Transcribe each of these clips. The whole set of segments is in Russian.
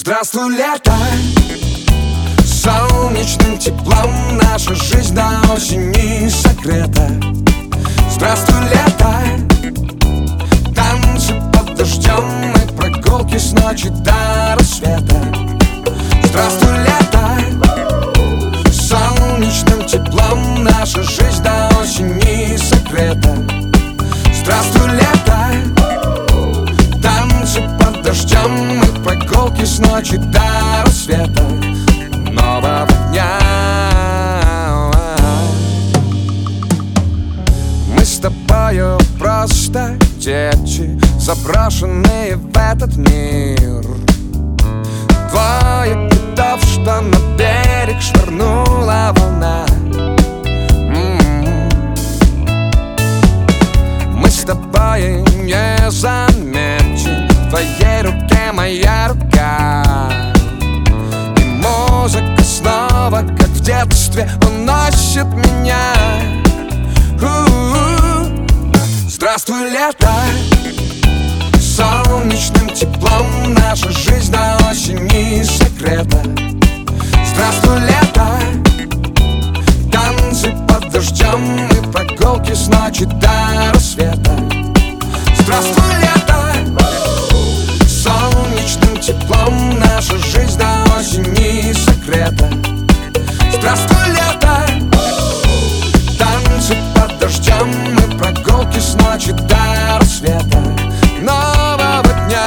Здравствуй, лето, солнечным теплом наша жизнь до осени согрета. Здравствуй, лето, танцы под дождем и прогулки с ночи до рассвета. Здравствуй, лето, солнечным теплом наша жизнь до осени согрета. Здравствуй, лето, танцы под дождем и прогулки с ночи до рассвета нового дня. Мы с тобою просто дети, заброшенные в этот мир. Двое китов, что на берег швырнула волна. Мы с тобой не заметим, в твоей руке моя рука. И музыка снова, как в детстве, уносит меня. Здравствуй, лето, солнечным теплом наша жизнь до осени согрета. Здравствуй, лето, танцы под дождем и прогулки с ночи до рассвета. Здравствуй, лето, солнечным теплом наша жизнь до осени согрета. Здравствуй, лето, танцы под дождем и прогулки с ночи до рассвета нового дня.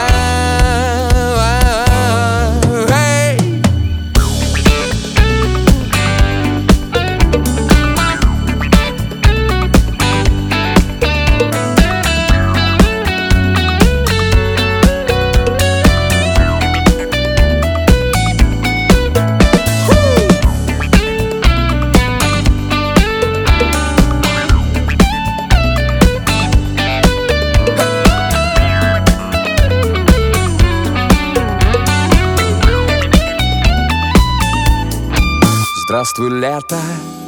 Здравствуй, лето,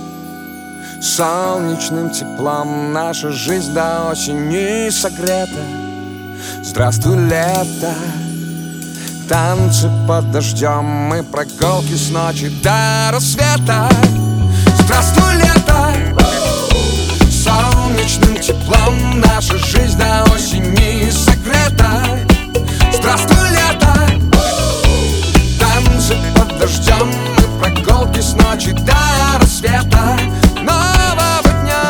солнечным теплом наша жизнь до осени согрета. Здравствуй, лето, танцы под дождем и прогулки с ночи до рассвета. Здравствуй, лето, солнечным теплом наша жизнь до осени согрета. Здравствуй, лето, танцы под дождем и прогулки с ночи до рассвета нового дня.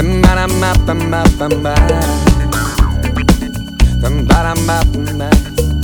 Bam bam bam bam.